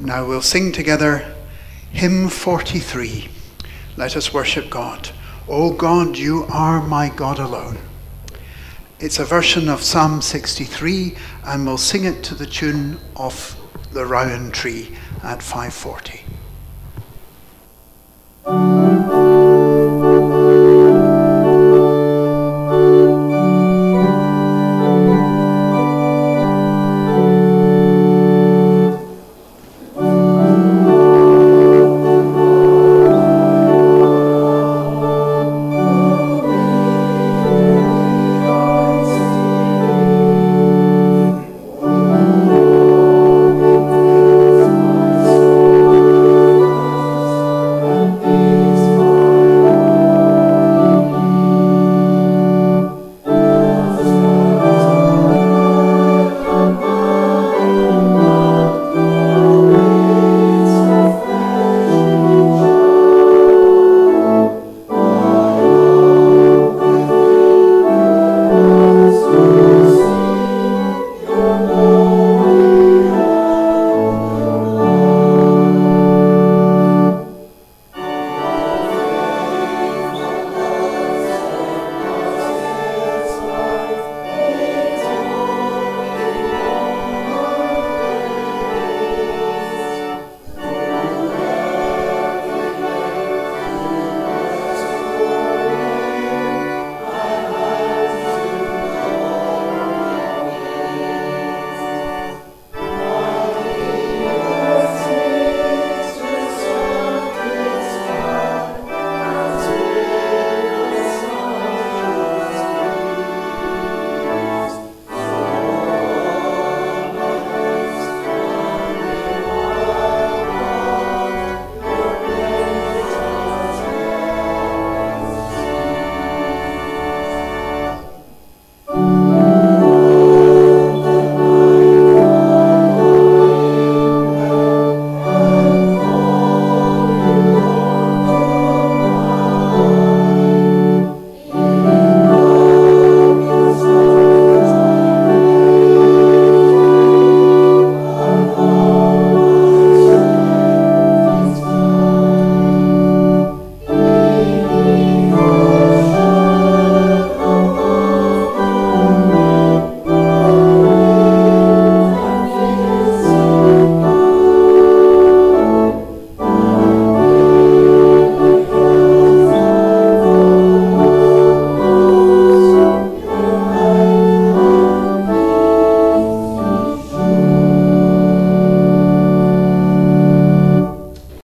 Now we'll sing together hymn 43. Let us worship God. O God, you are my God alone. It's a version of Psalm 63, and we'll sing it to the tune of the Rowan Tree at 5:40.